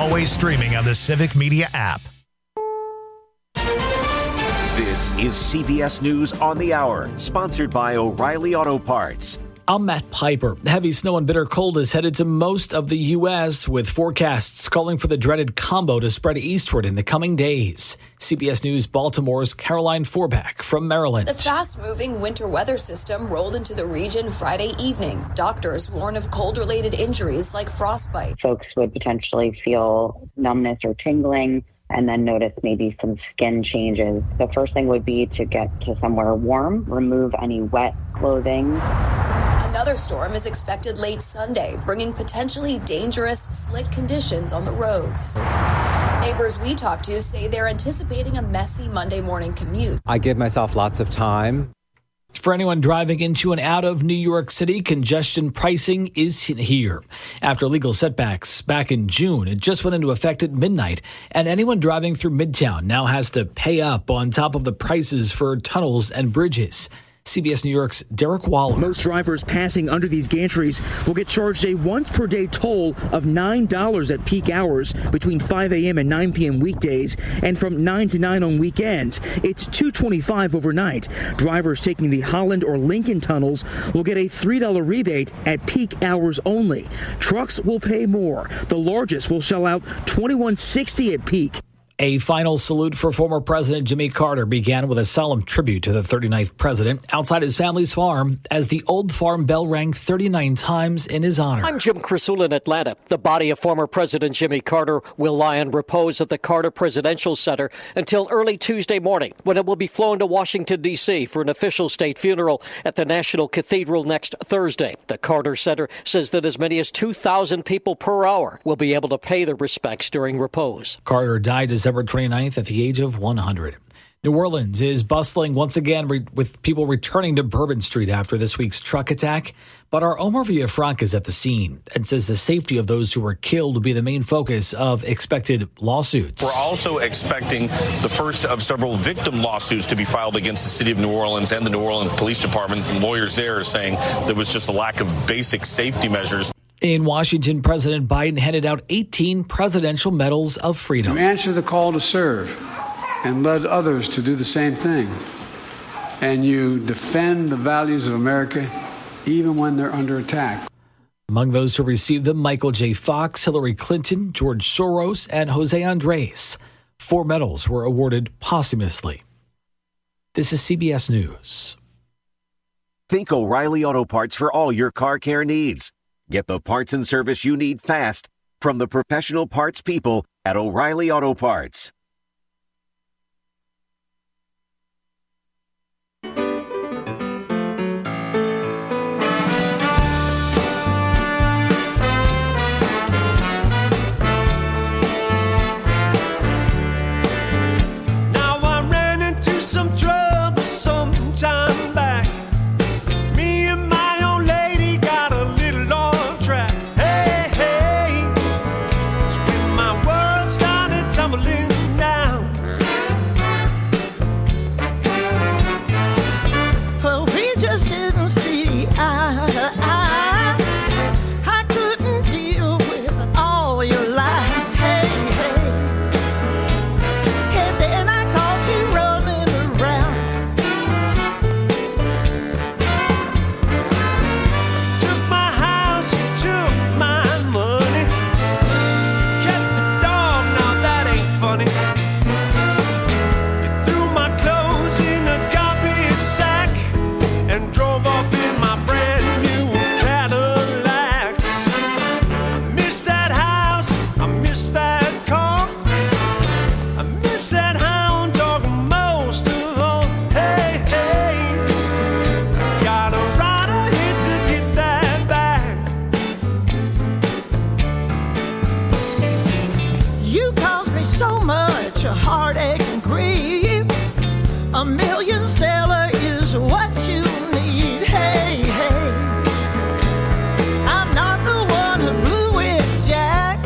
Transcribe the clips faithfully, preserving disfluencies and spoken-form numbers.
always streaming on the Civic Media app. This is C B S News on the Hour, sponsored by O'Reilly Auto Parts. I'm Matt Piper. Heavy snow and bitter cold is headed to most of the U S, with forecasts calling for the dreaded combo to spread eastward in the coming days. C B S News Baltimore's Caroline Forback from Maryland. The fast-moving winter weather system rolled into the region Friday evening. Doctors warn of cold-related injuries like frostbite. Folks would potentially feel numbness or tingling, and then notice maybe some skin changes. The first thing would be to get to somewhere warm, remove any wet clothing. Another storm is expected late Sunday, bringing potentially dangerous, slick conditions on the roads. Neighbors we talked to say they're anticipating a messy Monday morning commute. I give myself lots of time. For anyone driving into and out of New York City, congestion pricing is here. After legal setbacks back in June, it just went into effect at midnight, and anyone driving through Midtown now has to pay up on top of the prices for tunnels and bridges. C B S New York's Derek Waller. Most drivers passing under these gantries will get charged a once-per-day toll of nine dollars at peak hours between five a.m. and nine p.m. weekdays, and from nine to nine on weekends. It's two dollars and twenty-five cents overnight. Drivers taking the Holland or Lincoln tunnels will get a three dollars rebate at peak hours only. Trucks will pay more. The largest will shell out twenty-one dollars and sixty cents at peak. A final salute for former President Jimmy Carter began with a solemn tribute to the thirty-ninth president outside his family's farm as the old farm bell rang thirty-nine times in his honor. I'm Jim Crisula in Atlanta. The body of former President Jimmy Carter will lie in repose at the Carter Presidential Center until early Tuesday morning, when it will be flown to Washington, D C for an official state funeral at the National Cathedral next Thursday. The Carter Center says that as many as two thousand people per hour will be able to pay their respects during repose. Carter died December twenty-ninth at the age of one hundred. New Orleans is bustling once again re- with people returning to Bourbon Street after this week's truck attack. But our Omar Villafranca is at the scene and says the safety of those who were killed will be the main focus of expected lawsuits. We're also expecting the first of several victim lawsuits to be filed against the city of New Orleans and the New Orleans Police Department. And lawyers there are saying there was just a lack of basic safety measures. In Washington, President Biden handed out eighteen presidential medals of freedom. You answer the call to serve and led others to do the same thing. And you defend the values of America even when they're under attack. Among those who received them, Michael J. Fox, Hillary Clinton, George Soros, and Jose Andres. Four medals were awarded posthumously. This is C B S News. Think O'Reilly Auto Parts for all your car care needs. Get the parts and service you need fast from the professional parts people at O'Reilly Auto Parts. Now I ran into some trouble some time back. Me and my old lady got a little on track. Hey, hey, it's when my world started tumbling down. Well, we just didn't see eye to eye. I couldn't deal with all your lies. Hey, hey. And then I caught you running around. Took my house, you took my money. Kept the dog, now that ain't funny. You threw my clothes in a garbage sack and drove off in my brand new Cadillac. I miss that house, I miss that car. I miss that hound dog most of all. Hey, hey, gotta ride ahead to get that back. You caused me so much heartache and grief. A million sailor is what you need. Hey, hey. I'm not the one who blew it, Jack.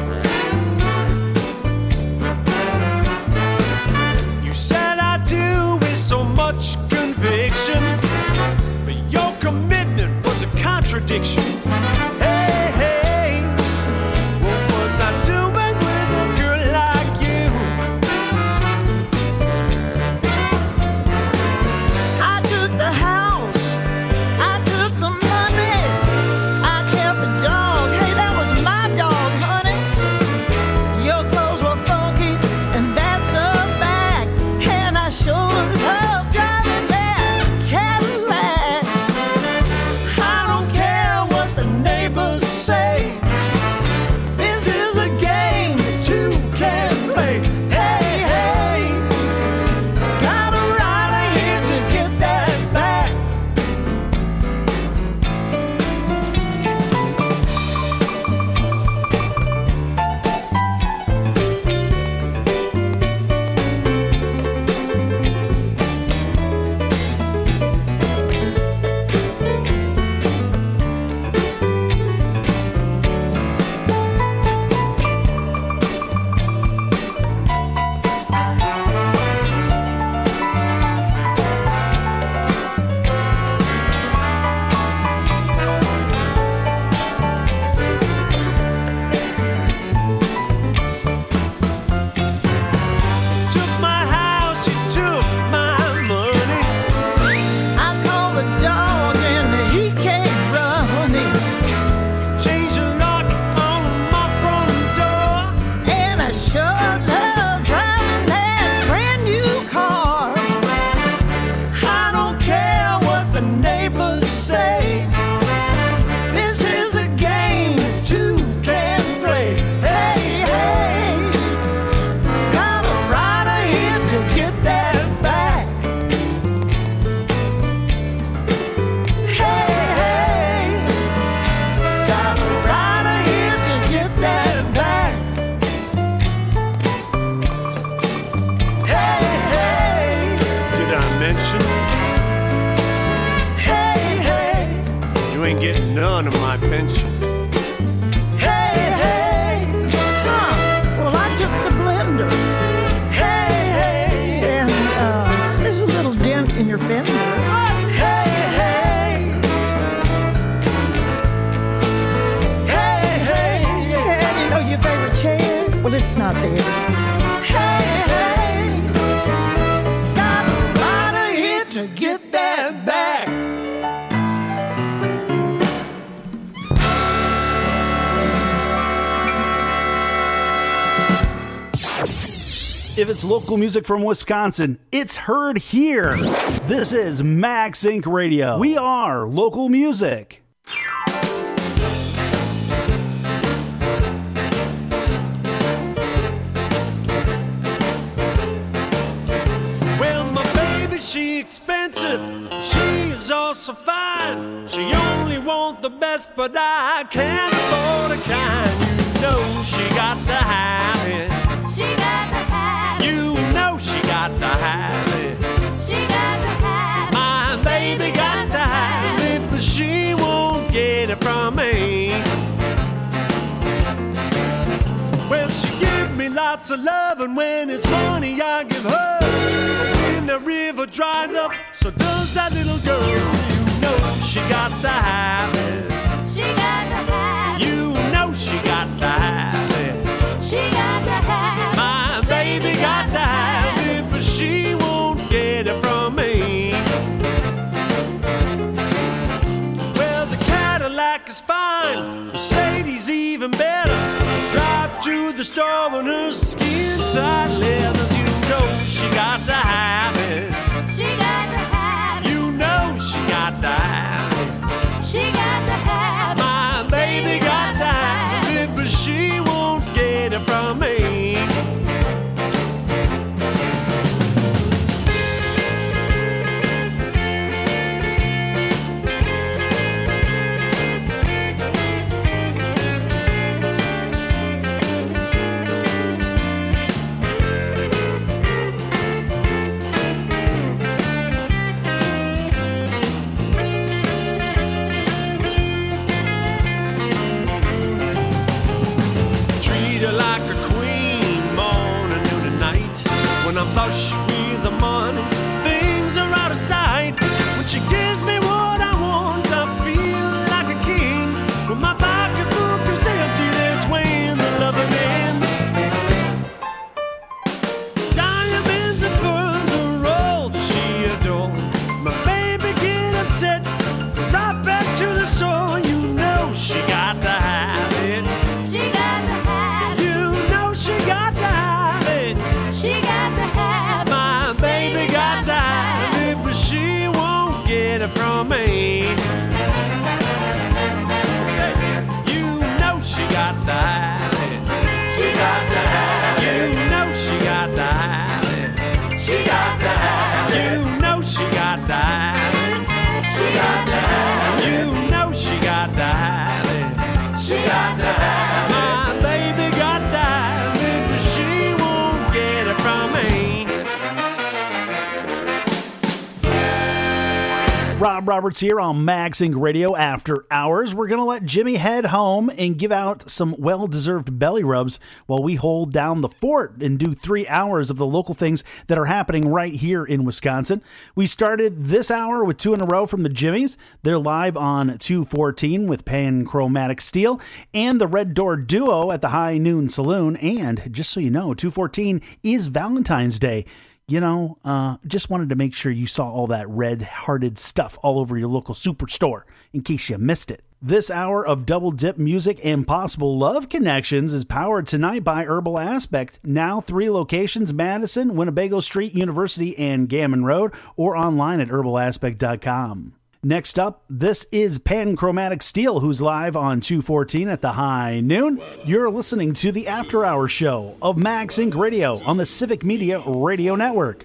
You said I do with so much conviction, but your commitment was a contradiction. Hey, hey, what was I doing with a none of my pension. Hey, hey, huh? Well, I took the blender. Hey, hey, and uh, there's a little dent in your fender. Hey, hey, hey, hey, and you know your favorite chair? Well, it's not there. Hey, hey, got a lot of hits to get that back. If it's local music from Wisconsin, it's heard here. This is Max Incorporated. Radio. We are local music. Well, my baby, she expensive. She is also fine. She only want the best, but I can't afford a kind. You know she got to have it. She got to have it. You know she got to have it. She got to have it. My baby got to have it, but she won't get it from me. Well, she give me lots of love, and when it's money I give her. When the river dries up, so does that little girl. You know she got to have it. She got to have it. You know she got to have it. She got to have it. My baby got to have it, but she won't get it from me. Well, the Cadillac is fine, Mercedes even better. Drive to the store on her skin side leathers. You know she got to have it. She got to have it. You know she got to have it. She got to have it. My baby got to have it, but she won't get it from me. When I'm flush with the money, things are out of sight. When she gives me what I want, I feel like a king. When my pocketbook is empty, that's when the loving ends. Diamonds and pearls are all that she adores. My baby get upset, right back to the store. You know she got to have it. She got to have it. You know she got to have it. She got to have it. My baby got to have it, but she won't get it from me. You know she got to have it. She got to have it. You know she got to have it. She got to have it. You know she got to have it. She got to have it. You know she got to have it. She got to have it. My baby got to have it, but she won't get it from me. Rob Roberts here on Max Inc Radio After Hours. We're going to let Jimmy head home and give out some well-deserved belly rubs while we hold down the fort and do three hours of the local things that are happening right here in Wisconsin. We started this hour with two in a row from the Jimmies. They're live on two fourteen with Panchromatic Steel and the Red Door Duo at the High Noon Saloon. And just so you know, two fourteen is Valentine's Day. You know, uh, just wanted to make sure you saw all that red-hearted stuff all over your local superstore in case you missed it. This hour of Double Dip music and possible love connections is powered tonight by Herbal Aspect. Now three locations: Madison, Winnebago Street, University, and Gammon Road, or online at herbal aspect dot com. Next up, this is Panchromatic Steel, who's live on two fourteen at the High Noon. You're listening to the After Hours show of Max Inc Radio on the Civic Media Radio Network.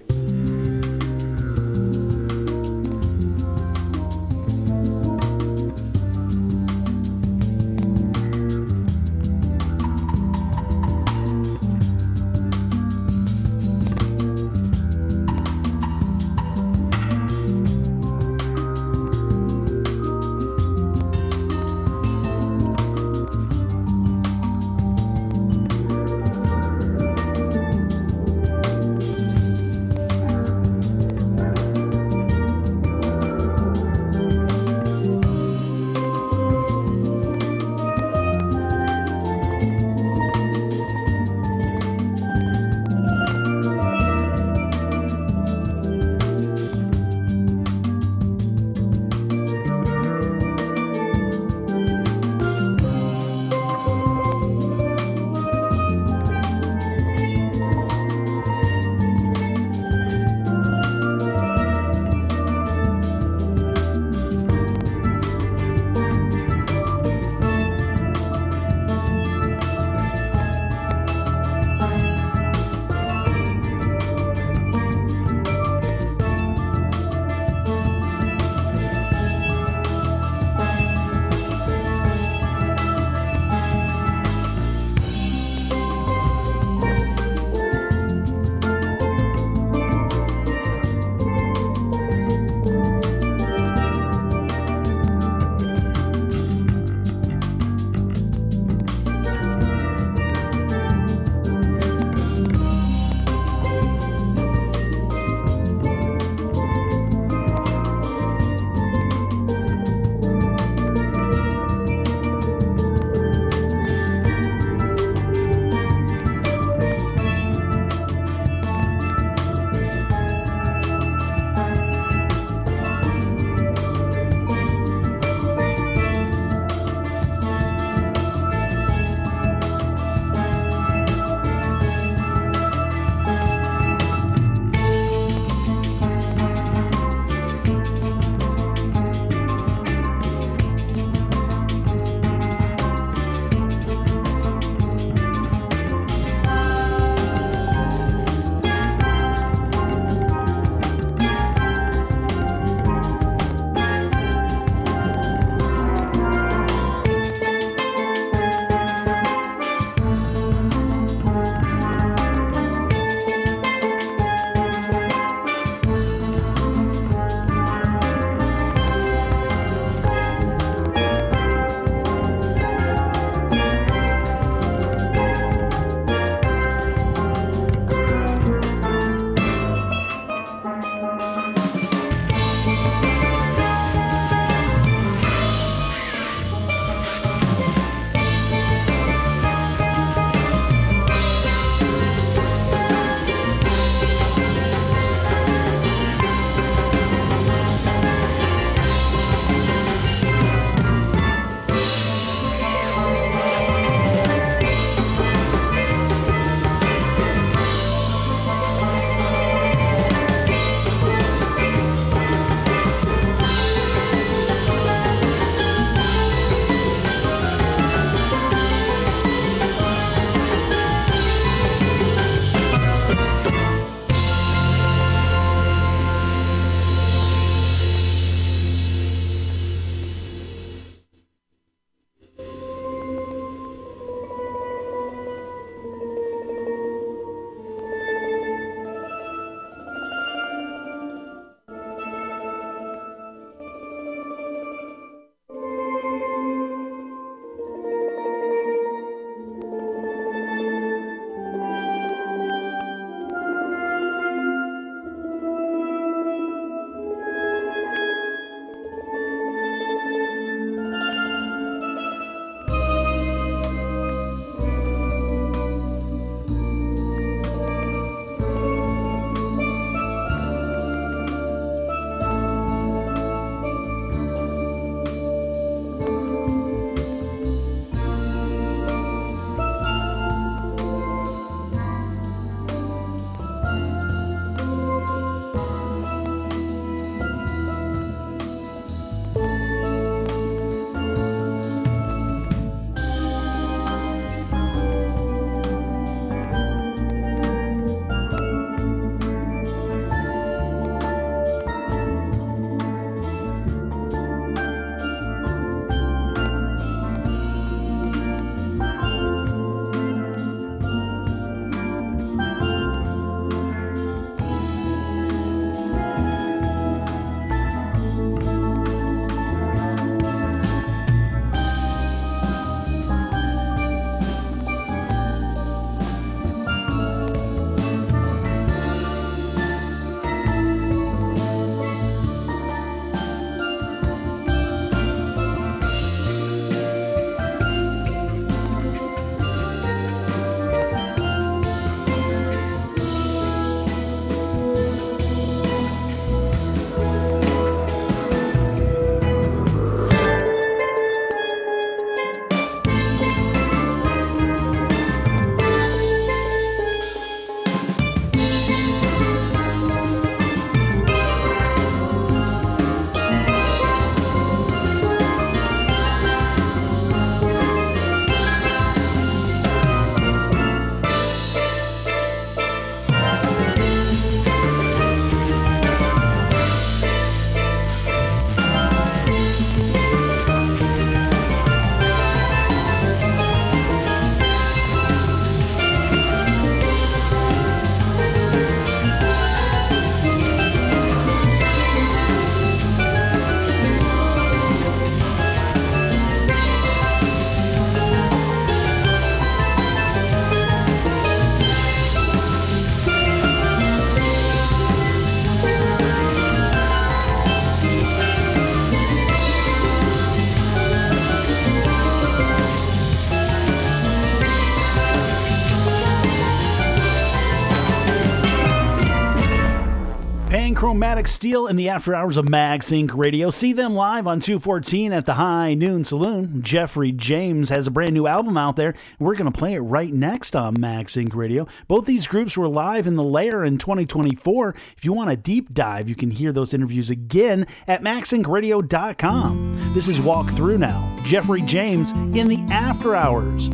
Chromatic Steel in the after hours of MagSync Radio. See them live on two fourteen at the High Noon Saloon. Jeffrey James has a brand new album out there. We're going to play it right next on MagSync Radio. Both these groups were live in the Lair in twenty twenty-four. If you want a deep dive, you can hear those interviews again at mag sync radio dot com. This is Walk Through Now. Jeffrey James in the after hours.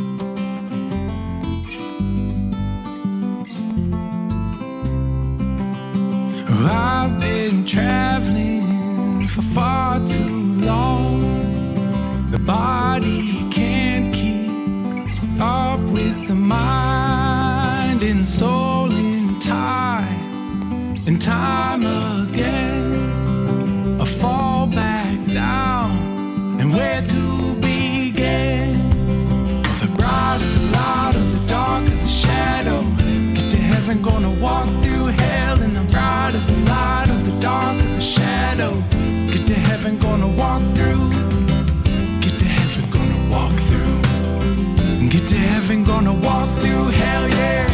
I've been traveling for far too long. The body can't keep up with the mind and soul in time and time again. I fall back down, and where to begin? With the bright of the light of the dark of the shadow, get to heaven, gonna walk through hell in the bright of the light of the dark of the shadow. Get to heaven, gonna walk through. Get to heaven, gonna walk through. Get to heaven, gonna walk through hell, yeah.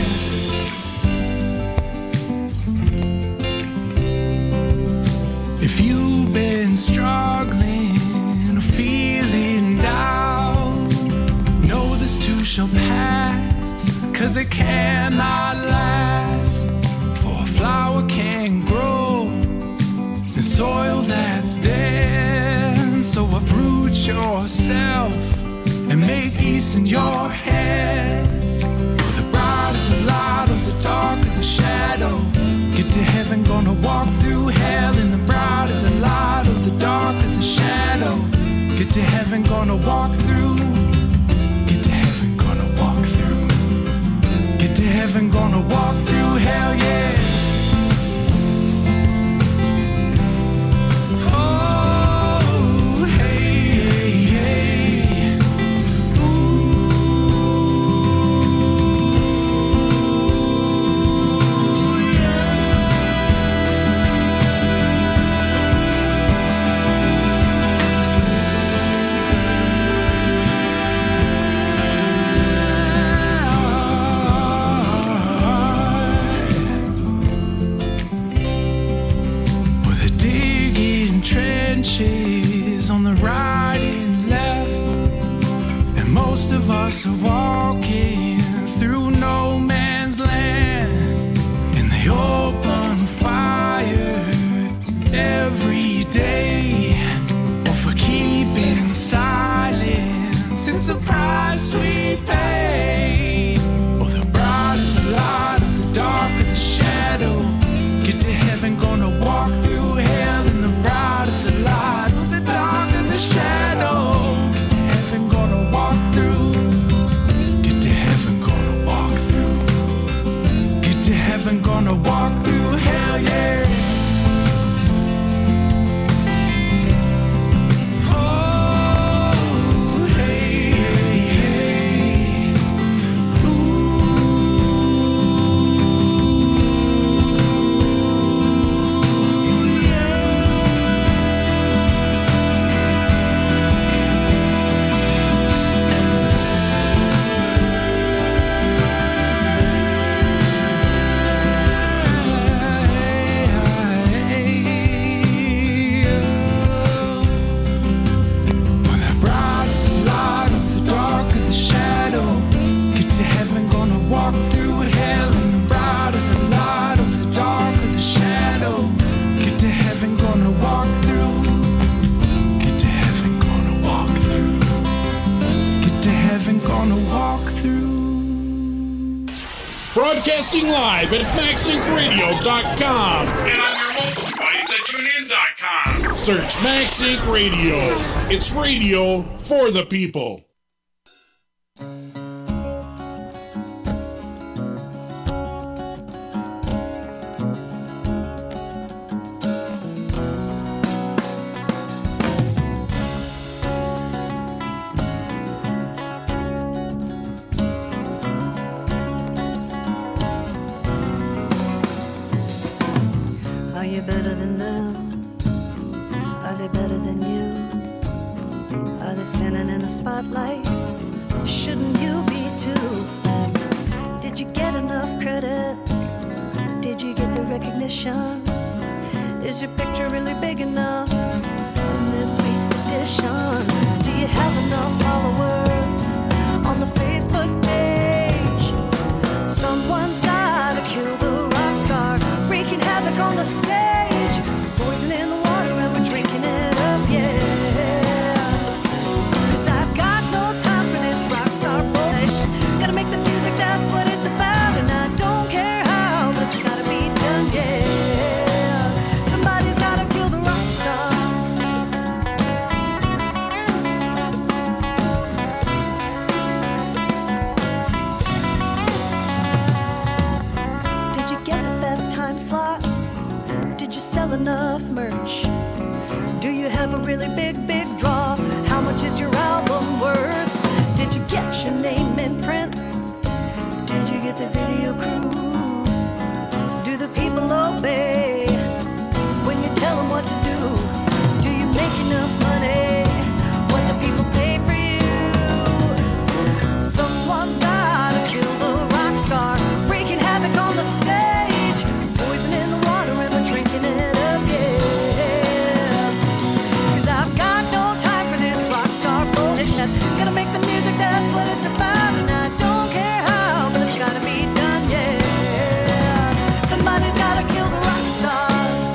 If you've been struggling or feeling down, know this too shall pass, 'cause it cannot last. For a flower can't grow in soil that's dead. So uproot yourself and make peace in your head. With the bright of the light of the dark of the shadow, get to heaven, gonna walk through hell in the bright of the light of the dark of the shadow. Get to heaven, gonna walk through. Get to heaven, gonna walk through. Get to heaven, gonna walk through hell, yeah. Oh, hey, hey, hey. Ooh, trenches on the right and left, and most of us are walking through no man's land. And they open fire every day, or for keeping silence, it's a price we pay. Or the bright of the light of the dark of the shadow, get to heaven, gonna walk through hell in the bright of the light of the dark of the shadow. Get to heaven, gonna walk through. Get to heaven, gonna walk through. Get to heaven, gonna walk through hell, yeah. Oh, hey, hey, hey. Broadcasting live at mag sync radio dot com. And on your mobile device at tune in dot com. Search MagSync Radio. It's radio for the people. Are you better than them? Are they better than you? Are they standing in the spotlight? Shouldn't you be too? Did you get enough credit? Did you get the recognition? Is your picture really big enough in this week's edition? Do you have enough followers on the Facebook page? Someone's gotta kill the rock star, wreaking havoc on the stage, poison in the water and we're drinking it up, yeah. Cause I've got no time for this rock star bullshit. Gotta make the music, that's what it's about, and I don't care how, but it's gotta be done, yeah. Somebody's gotta kill the rock star. Did you get the best time slot? Did you sell enough merch? Do you have a really big, big draw? How much is your album worth? Did you get your name in print? Did you get the video crew? Do the people obey when you tell them what to do? Do you make enough money? What do people pay for you? Someone's gotta kill the rock star, wreaking havoc on the stage, poison in the water and we're drinking it up, yeah. Cause I've got no time for this rock star bullshit. Gotta make the music, that's what it's about, and I don't care how, but it's gotta be done, yeah. Somebody's gotta kill the rock star.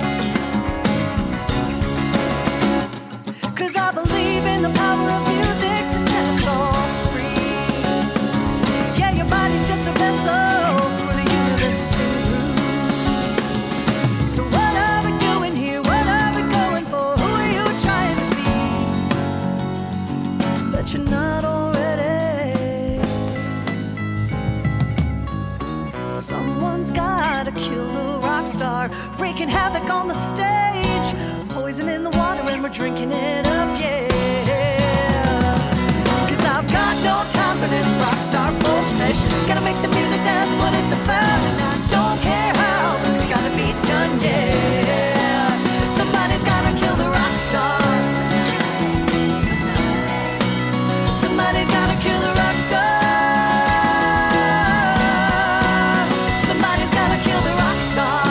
Cause I believe in the power of music to set us all free. Yeah, your body's just a vessel for the universe to sing through. So what are we doing here? What are we going for? Who are you trying to be that you're not already? Someone's gotta kill the rock star, wreaking havoc on the stage, poison in the water and we're drinking it up, yeah. Cause I've got no time for this rock star bullshit. Gotta make the music, that's what it's about, and I don't care how, but it's gotta be done, yeah. Somebody's gotta kill the rock star. Somebody's gotta kill the rock star. Somebody's gotta kill the rock star.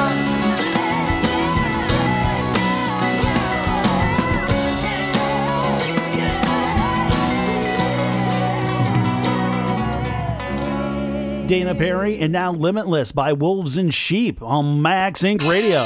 Dana Perry, and now Limitless by Wolves and Sheep on Max Inc Radio.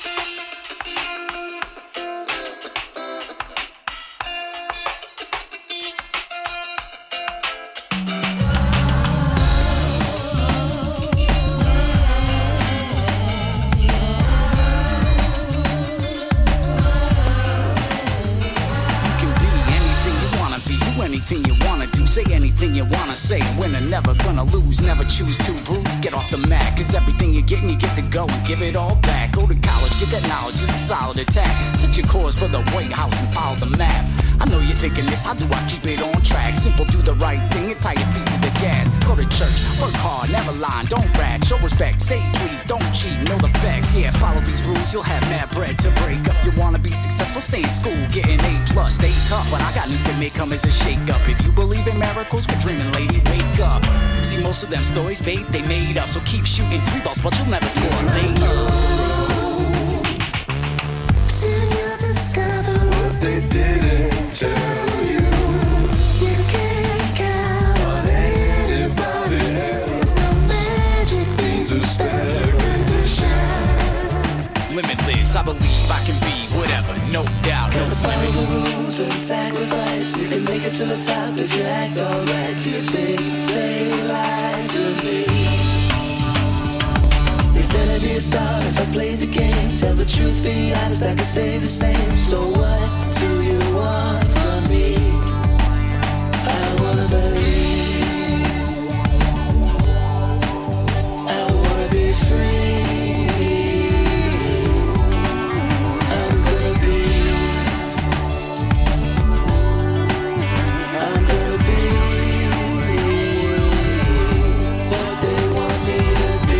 Anything you wanna do, say anything you wanna say. Winner, never gonna lose, never choose to bruise. Get off the mat, cause everything you're getting, you get to go and give it all back. Go to college, get that knowledge, it's a solid attack. Set your course for the White House and follow the map. I know you're thinking this, how do I keep it on track? Simple, do the right thing and tie your feet to the gas. Go to church, work hard, never lie, don't rat. Show respect, say please, don't cheat, know the facts. Yeah, follow these rules, you'll have mad bread to break up. You wanna be successful, stay in school, get an A plus, stay tough. But I got news that may come as a shake up. If you believe in miracles, quit dreaming, lady, wake up. See, most of them stories, babe, they made up. So keep shooting three balls, but you'll never score a layup. Soon you'll discover what they didn't tell you. You can't count on anybody else. There's no magic means or special condition. Limitless, I believe I can be whatever, no doubt, no Follow the limits. rules and sacrifice. You can make it to the top if you act alright. Do you think they lied to me? They said I'd be a star if I played the game. Tell the truth, be honest, I could stay the same. So what do you want from me? I wanna believe. I wanna be free. I'm gonna be. I'm gonna be what they want me to be.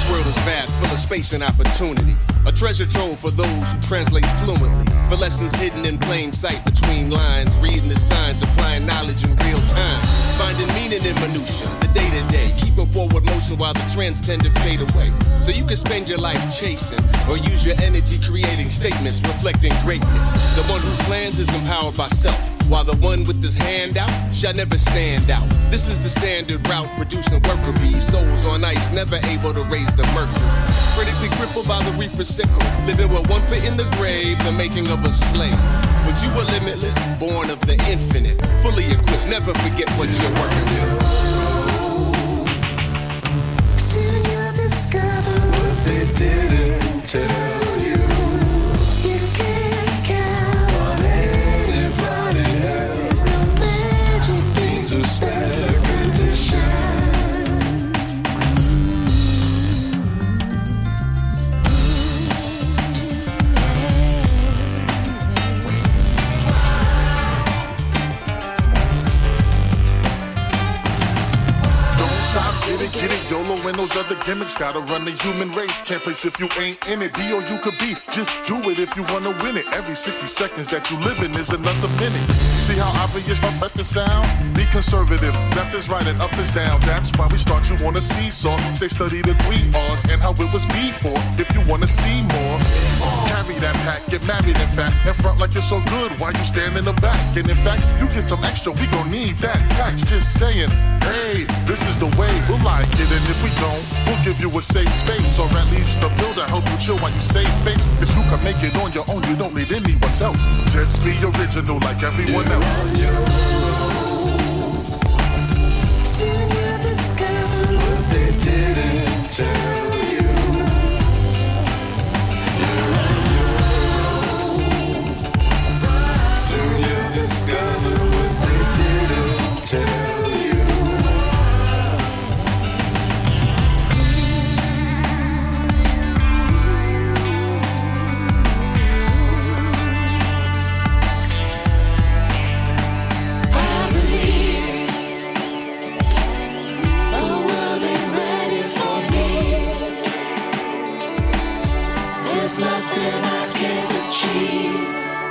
world is vast, full of space and opportunity. A treasure trove for those who translate fluently. For lessons hidden in plain sight between lines. Reading the signs, applying knowledge in real time. Finding meaning in minutia, the day-to-day. Keeping forward motion while the trends tend to fade away. So you can spend your life chasing, or use your energy creating statements reflecting greatness. The one who plans is empowered by self, while the one with his hand out shall never stand out. This is the standard route, producing worker bees. Souls on ice, never able to raise the mercury. Critically crippled by the reaper sickle, living with one foot in the grave, the making of a slave. But you were limitless, born of the infinite, fully equipped, never forget what you're working with. Soon you'll discover what they didn't tell you. You can't count on anybody else. There's no magic beans or special condition. Get it, get it, YOLO and those other gimmicks. Gotta run the human race. Can't place if you ain't in it. Be or you could be. Just do it if you wanna win it. Every sixty seconds that you live in is another minute. See how obvious stuff at the sound? Be conservative. Left is right and up is down. That's why we start you on a seesaw. Say study the three R's and how it was before. If you wanna see more, carry that pack. Get married in fact. In front like you're so good while you stand in the back. And in fact, you get some extra. We gon' need that tax. Just saying, hey, this is the way. We'll like it, and if we don't, we'll give you a safe space, or at least a builder help you chill while you save face. Cause you can make it on your own, you don't need anyone's help. Just be original like everyone else. Soon you'll discover what they didn't tell you. Soon you'll discover what they didn't tell you. There's nothing I can't achieve.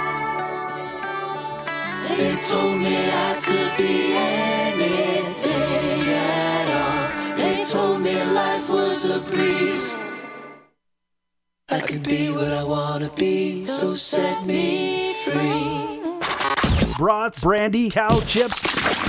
They told me I could be anything at all. They told me life was a breeze. I could be what I wanna be, so set me free. Brats, brandy, cow chips,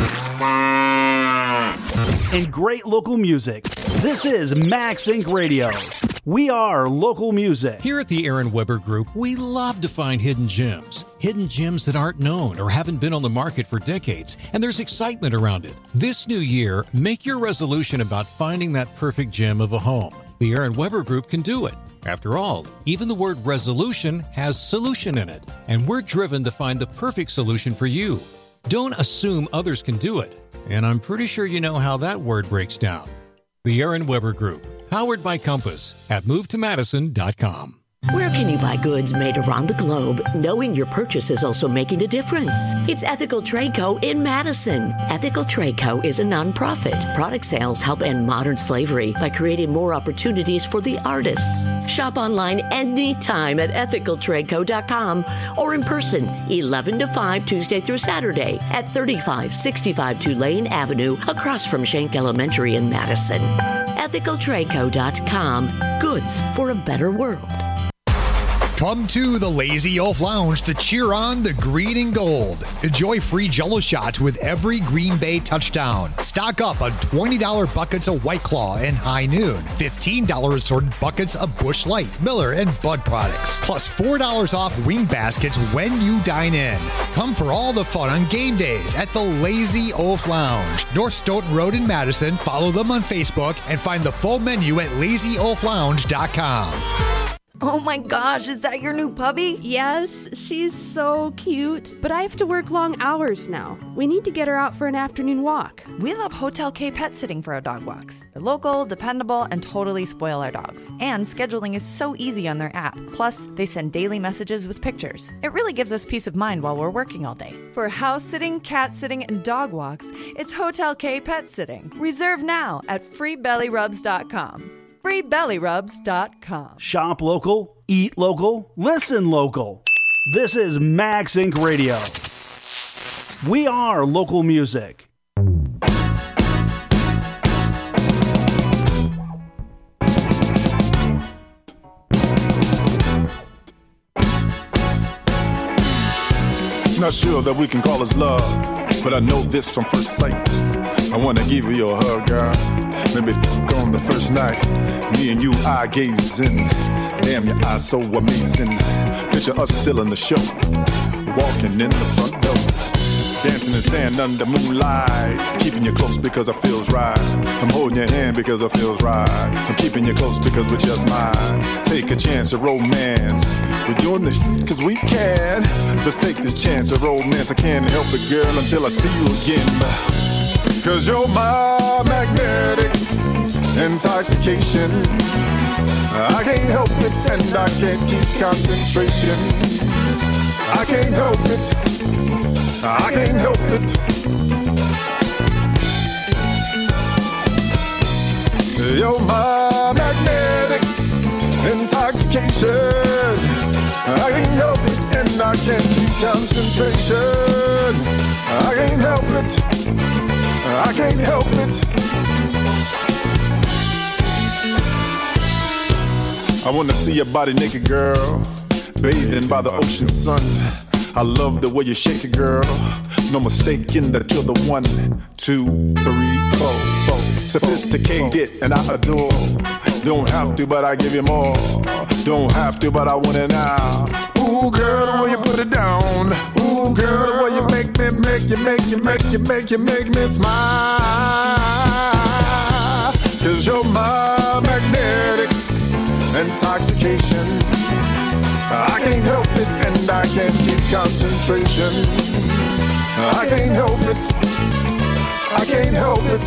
and great local music. This is Max Inc Radio. We are local music. Here at the Aaron Weber Group, we love to find hidden gems. Hidden gems that aren't known or haven't been on the market for decades, and there's excitement around it. This new year, make your resolution about finding that perfect gem of a home. The Aaron Weber Group can do it. After all, even the word resolution has solution in it, and we're driven to find the perfect solution for you. Don't assume others can do it, and I'm pretty sure you know how that word breaks down. The Aaron Weber Group, powered by Compass at move to madison dot com. Where can you buy goods made around the globe, knowing your purchase is also making a difference? It's Ethical Trade Co. in Madison. Ethical Trade Co. is a nonprofit. Product sales help end modern slavery by creating more opportunities for the artists. Shop online anytime at ethical trade co dot com or in person eleven to five Tuesday through Saturday at thirty-five sixty-five Tulane Avenue across from Schenck Elementary in Madison. ethical trade co dot com. Goods for a better world. Come to the Lazy Oaf Lounge to cheer on the green and gold. Enjoy free Jell-O shots with every Green Bay touchdown. Stock up on twenty dollars buckets of White Claw and High Noon. fifteen dollars assorted buckets of Busch Light, Miller, and Bud products. Plus four dollars off wing baskets when you dine in. Come for all the fun on game days at the Lazy Oaf Lounge. North Stoughton Road in Madison. Follow them on Facebook and find the full menu at lazy oaf lounge dot com. Oh my gosh, is that your new puppy? Yes, she's so cute, but I have to work long hours now. We need to get her out for an afternoon walk. We love Hotel K Pet Sitting for our dog walks. They're local, dependable, and totally spoil our dogs. And scheduling is so easy on their app. Plus, they send daily messages with pictures. It really gives us peace of mind while we're working all day. For house sitting, cat sitting, and dog walks, it's Hotel K Pet Sitting. Reserve now at free belly rubs dot com. free belly rubs dot com. Shop local, eat local, listen local. This is Max Incorporated. Radio. We are local music. Not sure that we can call this love, but I know this from first sight. I wanna give you a hug, girl. Maybe fuck on the first night. Me and you eye gazing. Damn, your eyes so amazing. Picture us still in the show, walking in the front door, dancing in sand under moonlight. Keeping you close because it feels right. I'm holding your hand because it feels right. I'm keeping you close because we're just mine. Take a chance at romance. We're doing this cause we can. Let's take this chance at romance. I can't help it, girl, until I see you again. Cause you're my magnetic intoxication. I can't help it and I can't keep concentration. I can't help it, I can't help it. You're my magnetic intoxication. I can't help it and I can't keep concentration. I can't help it, I can't help it. I wanna see your body naked, girl, bathing by the ocean sun. I love the way you shake it, girl. No mistaking that you're the one. Two, three, four, four. Sophisticated and I adore. Don't have to, but I give you more. Don't have to, but I want it now. Ooh, girl, the way you put it down. Ooh, girl, the way you make me, make you, make you, make you, make you, make me smile. Cause you're my magnetic intoxication. I can't help it and I can't keep concentration. I can't help it, I can't help it.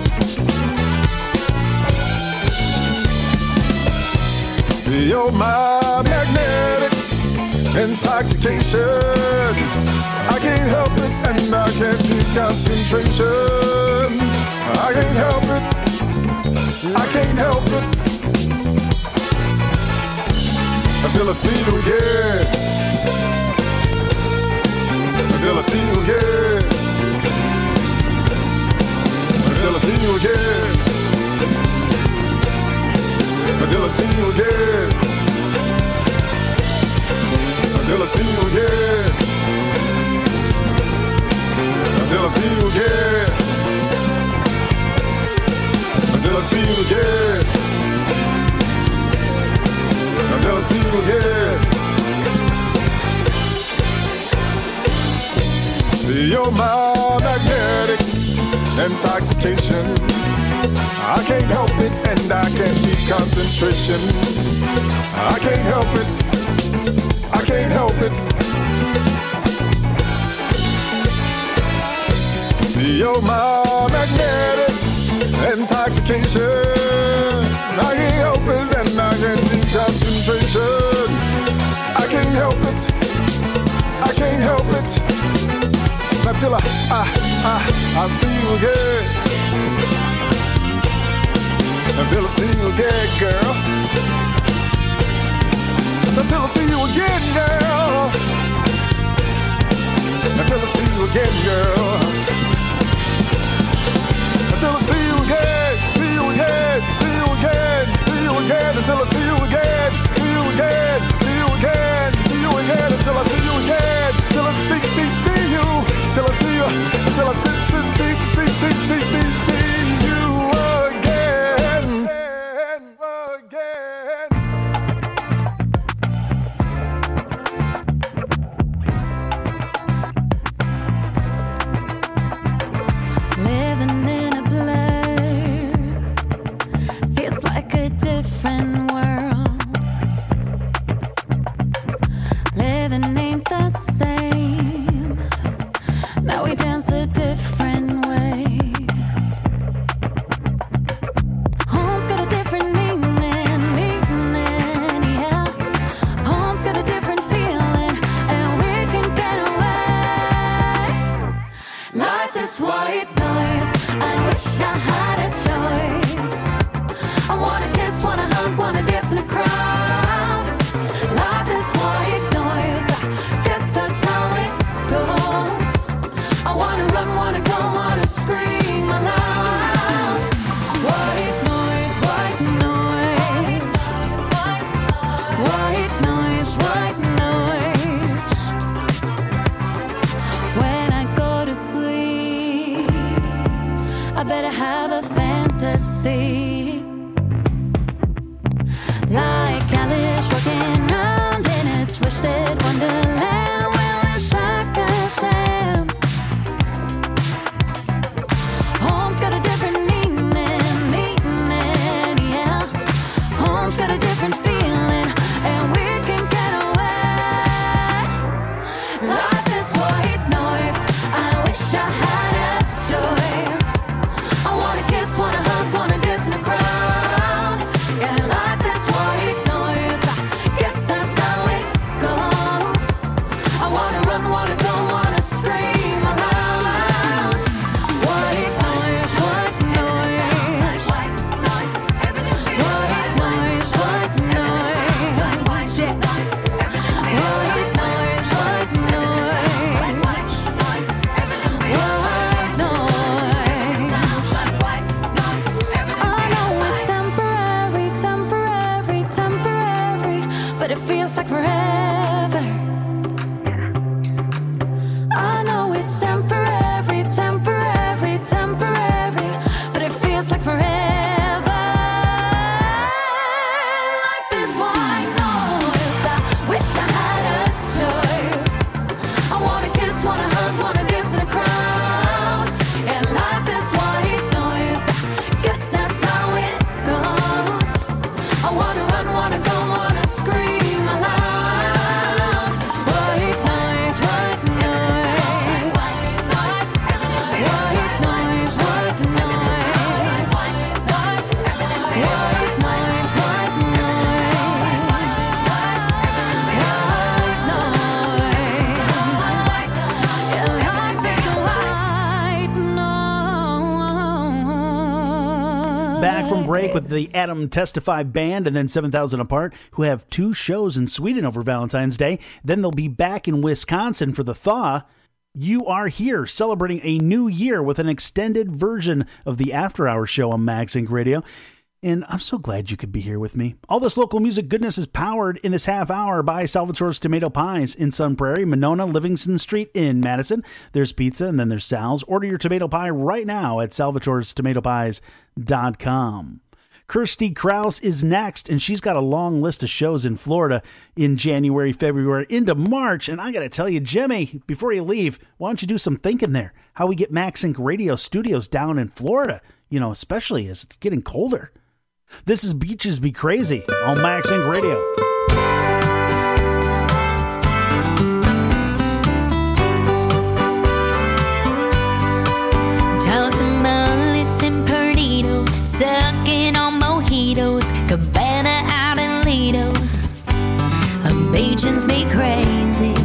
You're my magnetic intoxication. I can't help it and I can't keep concentration. I can't help it, I can't help it. Until I see you again. Until I see you again. Until I see you again. Until I see you again. Until I see you again. Until I see you again. Until I see you again. Until I see you again. You're my magnetic intoxication. I can't help it and I can't keep concentration. I can't help it, I can't help it. You're my magnetic intoxication. I can't help it and I can't keep concentration. I can't help it, I can't help it. Until I, I, I, I see you again. Until I see you again, girl. Until I see you again, girl. Until I see you again, girl. Until I see you again, see you again, see you again, see you again. Until I see you again, see you again, see you again, see you again. Until I see you again, till I see, see, see you. Till I see you, until I see, see, see, see, see, see, see, see you again. week with the Adam Testify Band and then seven thousand Apart, who have two shows in Sweden over Valentine's Day. Then they'll be back in Wisconsin for the Thaw. You are here celebrating a new year with an extended version of the After Hours show on Max Inc Radio. And I'm so glad you could be here with me. All this local music goodness is powered in this half hour by Salvatore's Tomato Pies in Sun Prairie, Monona, Livingston Street in Madison. There's pizza and then there's Sal's. Order your tomato pie right now at salvatores tomato pies dot com. Kirsty Krause is next, and she's got a long list of shows in Florida in January, February, into March. And I got to tell you, Jimmy, before you leave, why don't you do some thinking there? How we get Max Inc Radio studios down in Florida, you know, especially as it's getting colder. This is Beaches Be Crazy on Max Inc Radio. Tossing mullets and Perdido, sucking on mojitos, Cabana out in Lido. Beaches be crazy.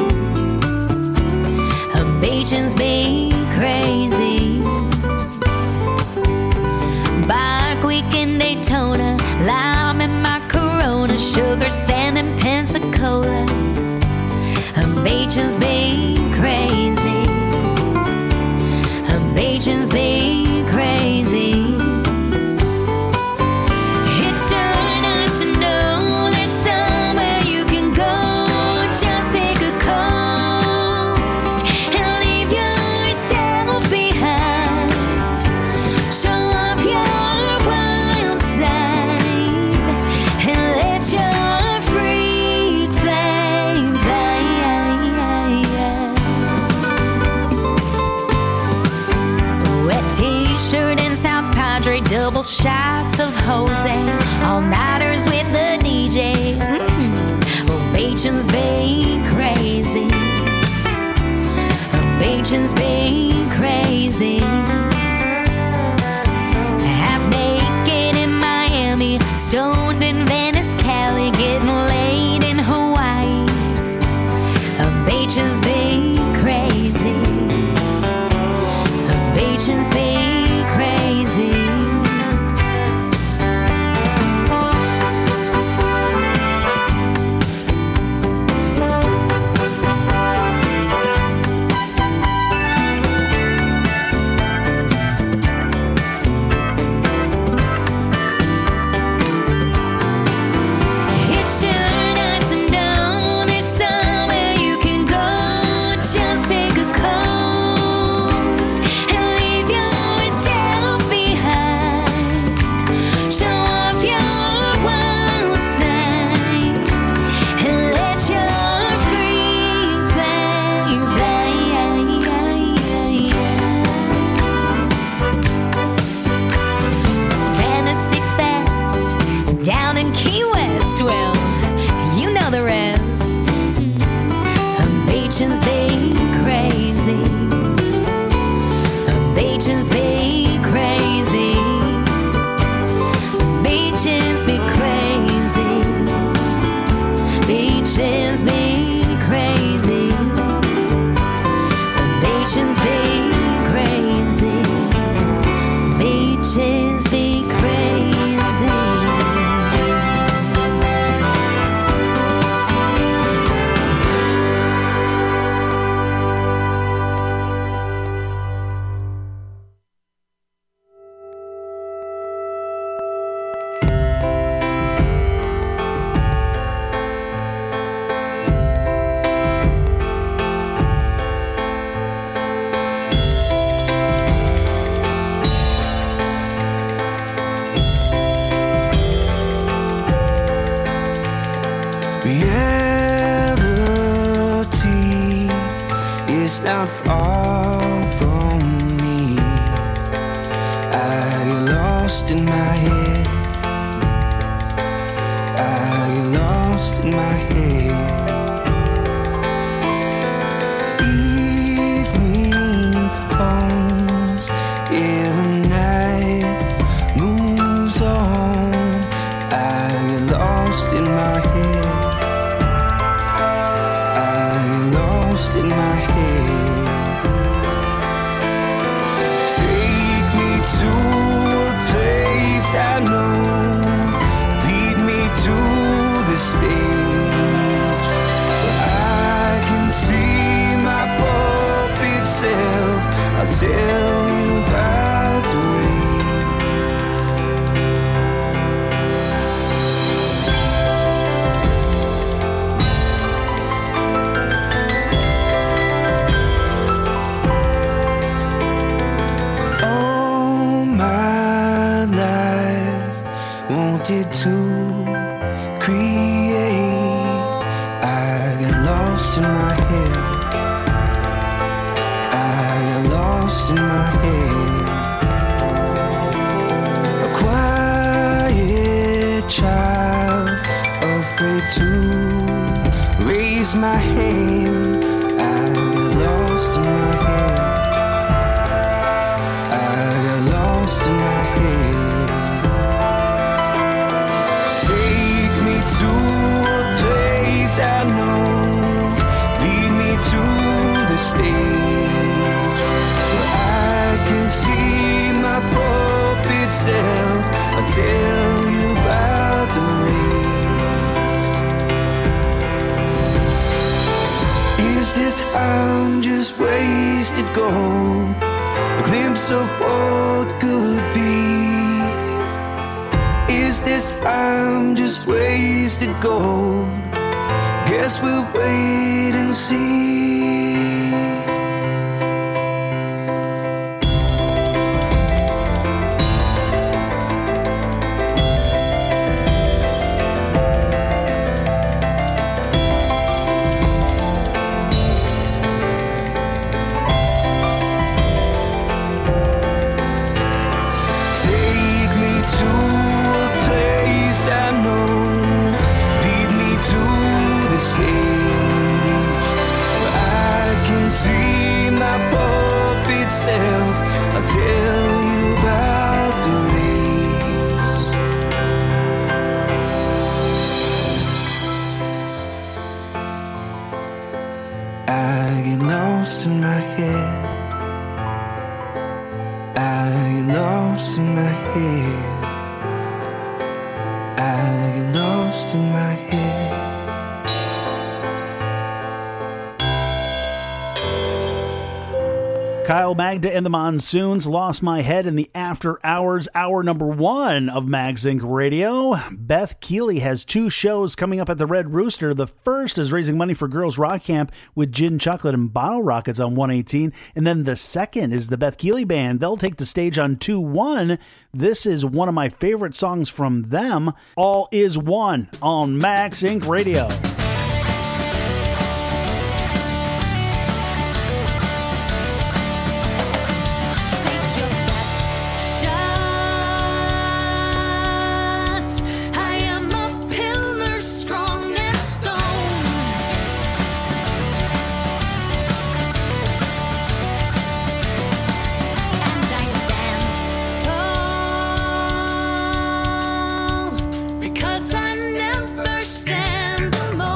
Beaches be crazy. Bike week in Daytona, lime in my Corona, sugar sand and Pensacola. Beaches be crazy. Beaches be crazy. It's sure nice to know there's somewhere you can go. Just pick a coast and leave yourself behind. Show off your wild side and let your freak flame fly. Wet t-shirt and South Padre, double shots of Jose, all-nighters with the D J. Mm-hmm. Oh, Beaches be crazy. Oh, Beaches be crazy. Half naked in Miami, stoned in Venice, Cali, getting laid in Hawaii. Oh, Beaches be crazy. Oh, Beaches be crazy. It's sure nice to know there's somewhere you can go. Just pick a coast and leave yourself behind. Show off your wild side and let your freak flame fly. Fantasy Fest down in Key West. Well, you know the rest. Beaches be crazy. Beaches be crazy. Beaches be crazy. Beaches be crazy. Beaches be crazy. Beaches be crazy. Reality is not far from me. I get lost in my head. I get lost in my head. Evening comes, every night moves on. I get lost in my head. In my head, take me to a place I know stage. I can see my puppet self. I'll tell you about the rain. All my life wanted to create. I got lost in my head. I got lost in my head. A quiet child, afraid to raise my hand. I got lost in my head. I got lost in my head. Take me to a place I know. Lead me to the stage where I can see my puppet self. I'll tell you about the race. Is this time just wasted gold? A glimpse of what could be. Is this time just wasted gold? Guess we'll wait and see. Take me to a place I know. Lead me to the stage where I can see my puppet self. I'll tell you about the race. I get lost in my head. I get lost in my head. I get lost in my head. Kyle Magda and the Monsoons, Lost My Head in the After Hours, hour number one of Mags Incorporated. Radio. Beth Keeley has two shows coming up at the Red Rooster. The first is raising money for Girls Rock Camp with Gin Chocolate and Bottle Rockets on one eighteen. And then the second is the Beth Keeley Band. They'll take the stage on two one. This is one of my favorite songs from them, All Is One, on Mags Incorporated. Radio. Because I never stand alone.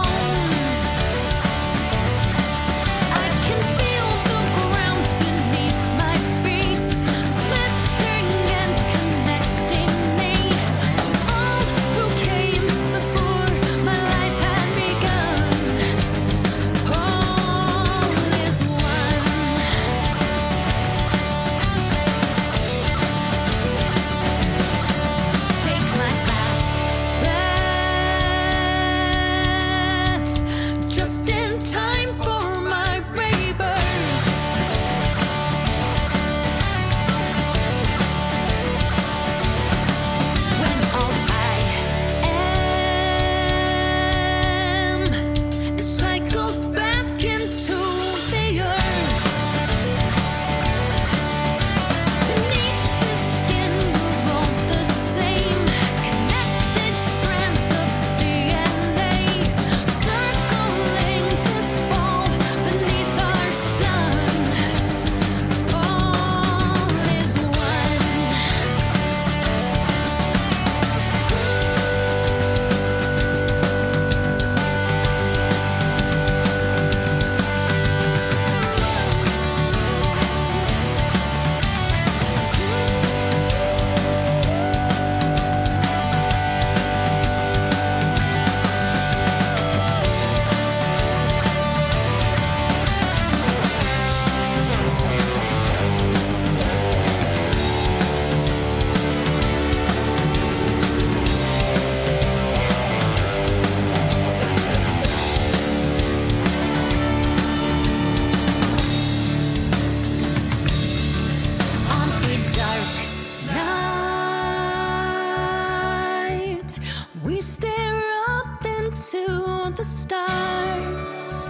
stare up into the stars.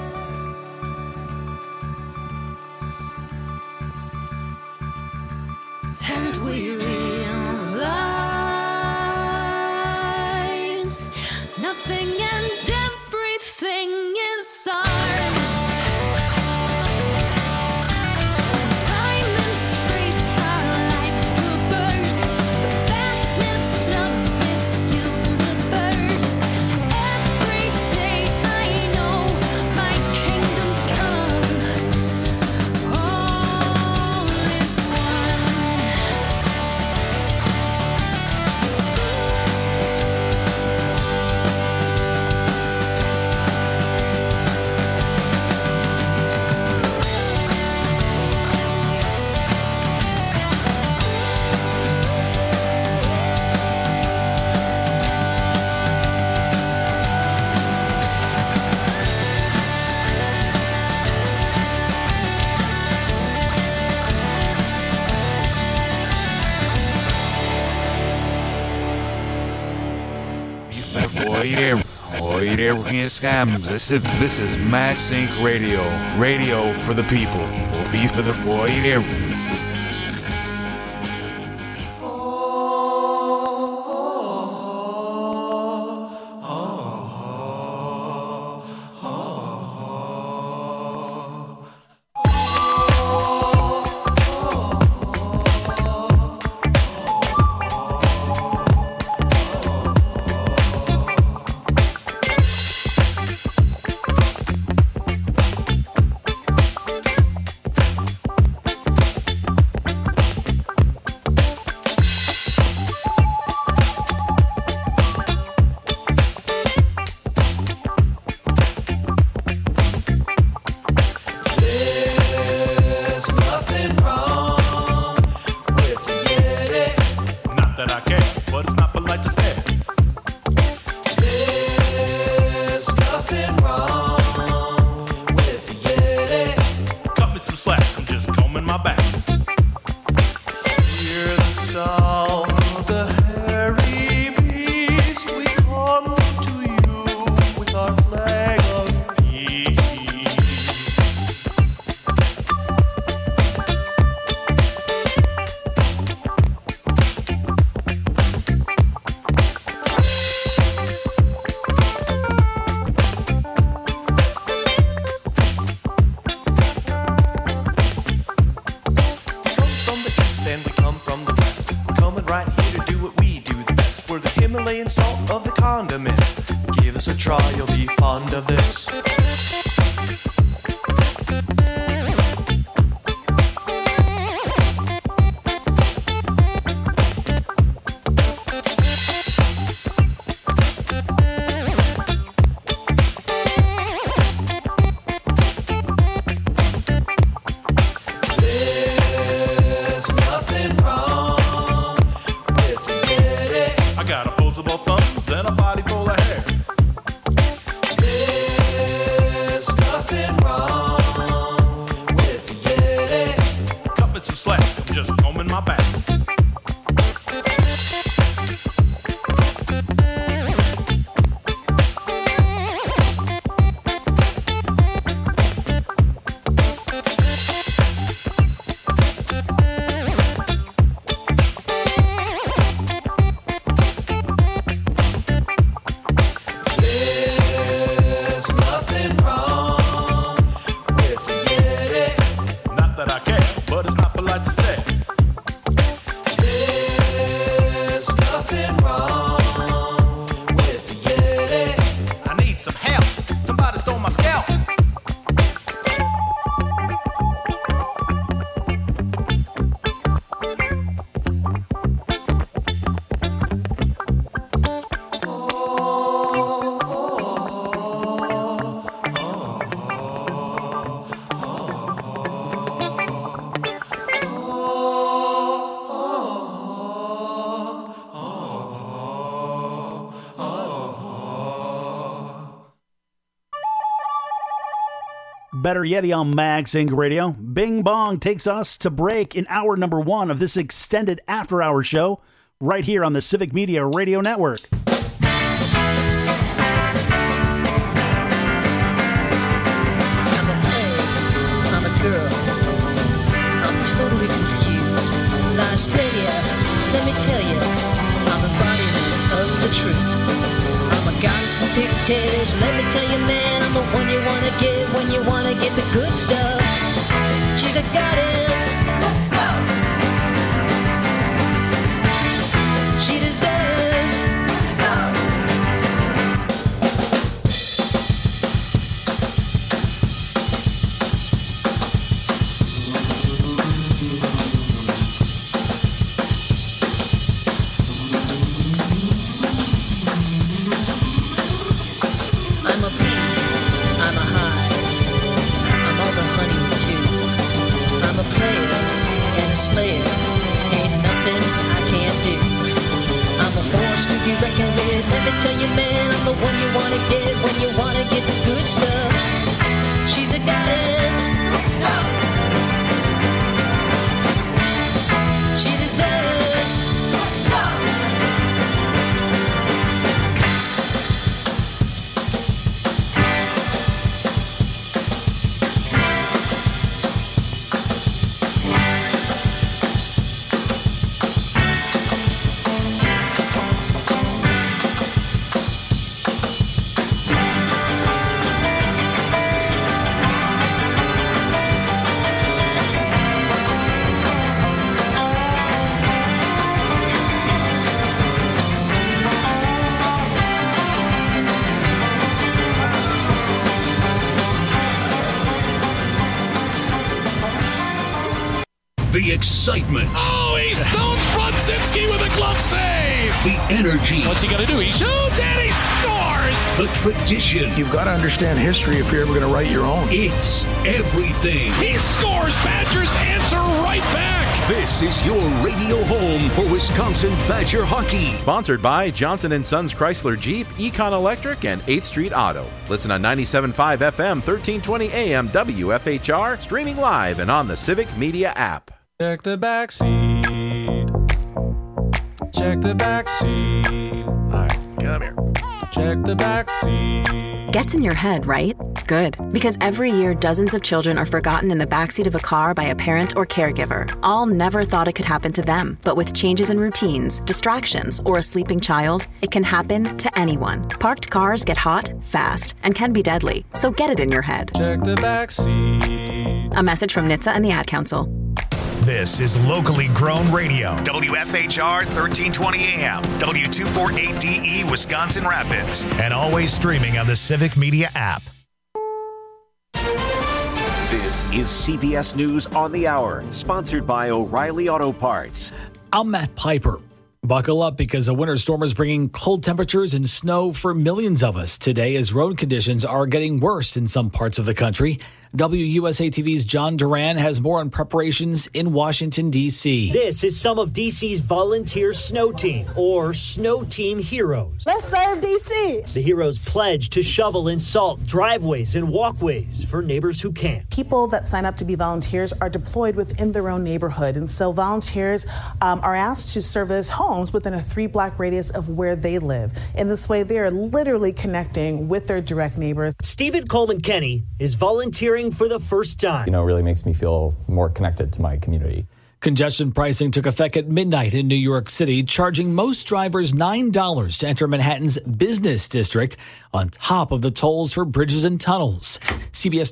And we realize nothing and everything is ours. Time and space are like scoopers, the vastness of this universe. Every day I know my kingdom's come. All is Oire, oire, scams. This is this is MagSync Radio, radio for the people. Be for the oire. There's nothing wrong with the Yeti. Not that I care, but it's not polite to stare. There's nothing wrong with the Yeti. Cut me some slack, I'm just combing my back. Hear the sound of the hairy beast. We come to you with our flag of peace. From the east and we come from the west. We're coming right here to do what we do the best. We're the Himalayan salt of the condiments. Give us a try, you'll be fond of this. There's nothing wrong with the Yeti. I got opposable thumbs and a body full of hair. There's nothing wrong with the Yeti. Cut me some slack, I'm just combing my back. There's nothing wrong with the Yeti. Not that I care, but it's not polite to stare. There's nothing wrong with the Yeti. I need some help. Somebody stole my scalp. Better Yeti on MagSync Radio. Bing Bong takes us to break in hour number one of this extended after-hour show right here on the Civic Media Radio Network. Australia, let me tell you, I'm embodiment of the truth. I'm a goddess of pigtails, let me tell you, man, I'm the one you wanna get when you wanna get the good stuff. She's a goddess. Good stuff. She deserves good stuff. I'm a bee, I'm a hive, I'm all the honey too. I'm a player and a slayer, ain't nothing I can't do. I'm a force to be reckoned with, let me tell you, man, I'm the one you wanna get when you wanna get the good stuff. She's a goddess. Good stuff. She deserves good stuff. The excitement. Oh, he stones Brodzinski with a glove save. The energy. What's he going to do? He shoots and he scores. The tradition. You've got to understand history if you're ever going to write your own. It's everything. He scores. Badgers answer right back. This is your radio home for Wisconsin Badger hockey. Sponsored by Johnson and Sons Chrysler Jeep, Econ Electric, and eighth Street Auto. Listen on ninety-seven point five F M, thirteen twenty A M W F H R, streaming live and on the Civic Media app. Check the back seat. Check the back seat. All right, come here. Check the back seat. Gets in your head, right? Good. Because every year, dozens of children are forgotten in the backseat of a car by a parent or caregiver. All never thought it could happen to them. But with changes in routines, distractions, or a sleeping child, it can happen to anyone. Parked cars get hot, fast, and can be deadly. So get it in your head. Check the back seat. A message from N H T S A and the Ad Council. This is locally grown radio. W F H R thirteen twenty A M, W two forty-eight D E, Wisconsin Rapids. And always streaming on the Civic Media app. This is C B S News on the Hour, sponsored by O'Reilly Auto Parts. I'm Matt Piper. Buckle up because a winter storm is bringing cold temperatures and snow for millions of us today as road conditions are getting worse in some parts of the country. W U S A T V's John Duran has more on preparations in Washington, D C. This is some of D C's volunteer snow team, or Snow Team Heroes. Let's serve D C. The heroes pledge to shovel and salt driveways and walkways for neighbors who can't. People that sign up to be volunteers are deployed within their own neighborhood, and so volunteers um, are asked to service homes within a three-block radius of where they live. In this way, they are literally connecting with their direct neighbors. Stephen Coleman Kenny is volunteering for the first time. You know, it really makes me feel more connected to my community. Congestion pricing took effect at midnight in New York City, charging most drivers nine dollars to enter Manhattan's business district on top of the tolls for bridges and tunnels. C B S